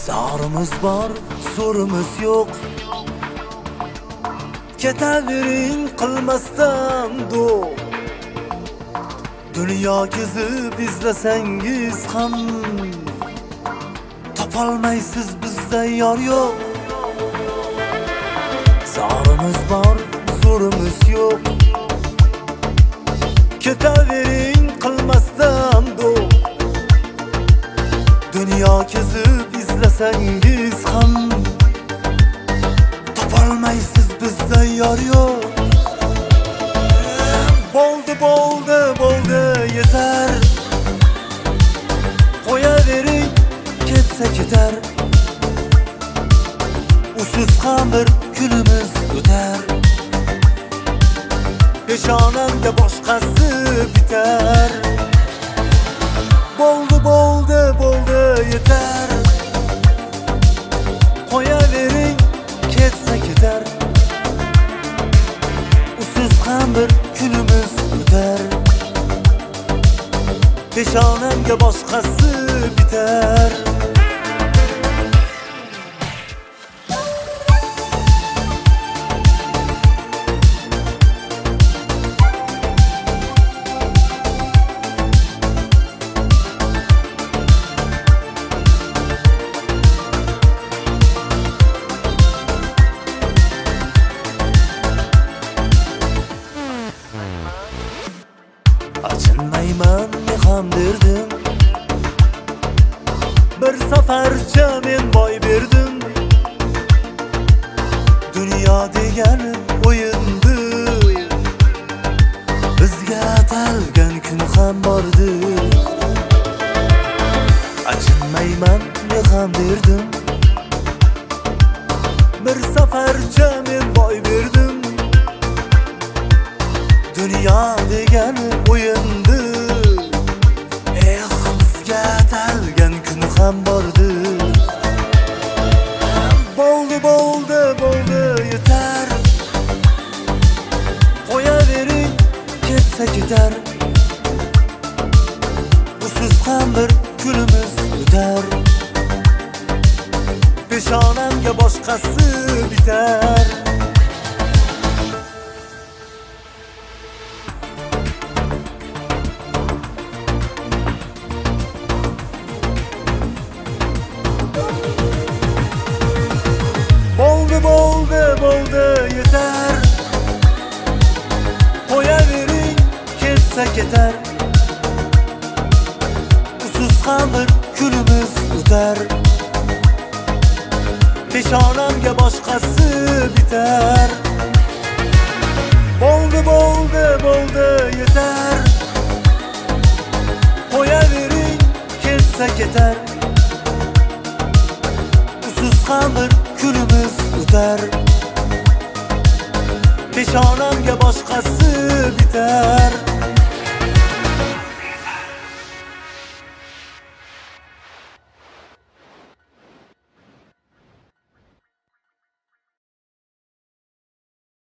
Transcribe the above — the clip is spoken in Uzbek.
Zarımız var, sorumuz yok. Ketavering qilmasdan do'q. Dunyo kezib izlasangiz ham topolmaysiz bizda yor yo'q. Zarımız var, sorumuz yok. Ketavering qilmasdan do'q. Dunyo kezib izlasangiz ham topolmaysiz bizda yor yo'q. Bo'ldi yetar. Qo'yavering, ketsa ketar. Usiz ham bir kunimiz o'tar. Peshonamga boshqasi bitar. Bo'ldi yetar. Qo'yavering, ketsa ketar. Usiz ham bir kunimiz o'tar. Peshonamga boshqasi bitar. Achinmayman, men ham berdim. Bir safarcha men boy berdim. Dunyo degani o'yindir. Bizga atalgan kun ham bordi. Achinmayman, men ham berdim. Bir safarcha men boy berdim. Dunyo degani o'yindir. Bizga atalgan kun ham bordi. Bo'ldi yetar. Qo'yavering, ketsa ketar. Usiz ham bir kunimiz o'tar. Peshonamga boshqasi bitar. Bo'ldi yetar. Qo'yavering, ketsa ketar. Usiz ham bir kunimiz o'tar. Peshonamga boshqasi bitar. Bo'ldi yetar. Qo'yavering, ketsa ketar. Usiz ham bir kunimiz o'tar. Peshonamga boshqasi bitar.